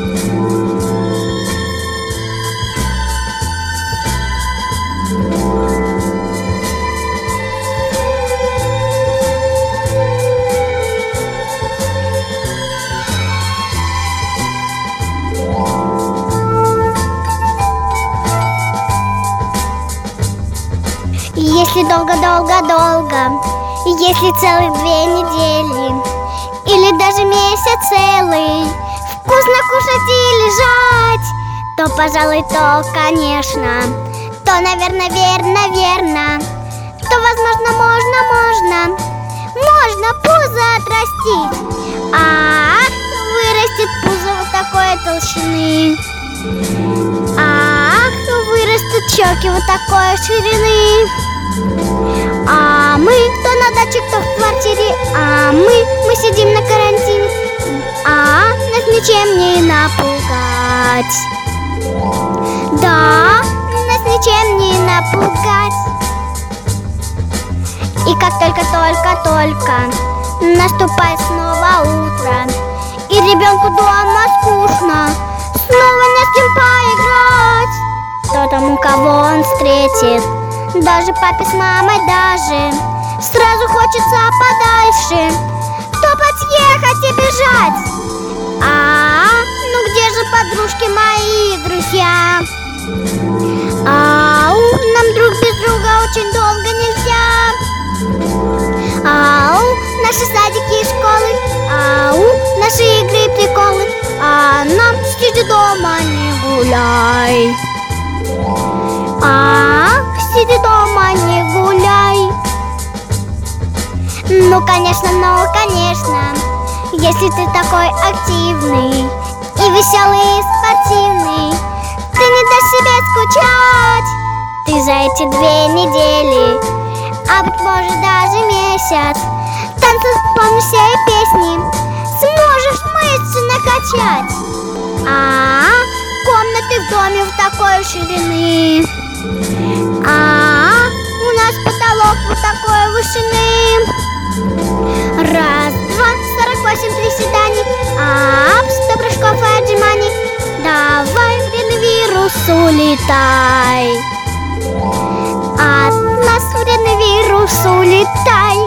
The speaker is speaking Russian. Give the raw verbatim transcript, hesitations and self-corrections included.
Если долго-долго-долго, если целых две недели, или даже месяц целый, вкусно кушать и лежать, то, пожалуй, то, конечно, то, наверное, верно, верно, то, возможно, можно, можно, можно пузо отрастить. Ах, вырастет пузо вот такой толщины. Ах, вырастут щеки вот такой ширины. А мы кто на даче, кто в квартире, а мы, мы сидим на карантине, а нас ничем не напугать. Да, нас ничем не напугать. И как только-только-только наступает снова утро, и ребенку дома скучно, снова не с кем поиграть, то тому, кого он встретит, даже папе с мамой даже сразу хочется подальше топать, ехать и бежать. А, ну где же подружки мои, друзья? Ау, нам друг без друга очень долго нельзя. Ау, наши садики и школы, ау, наши игры и приколы, а нам сиди дома, не гуляй. Ах, сиди дома, не гуляй. Ну, конечно, ну, конечно, если ты такой активный и веселый, и спортивный, ты не дашь себе скучать. Ты за эти две недели, а быть может даже месяц, танцев помнишь все песни, сможешь мышцы накачать. А комнаты в доме в такой ширины, а у нас потолок вот такой вышины. Раз, два, сорок восемь приседаний, а сто прыжков и отжиманий. Давай, вредный вирус, улетай. От нас, вредный вирус, улетай.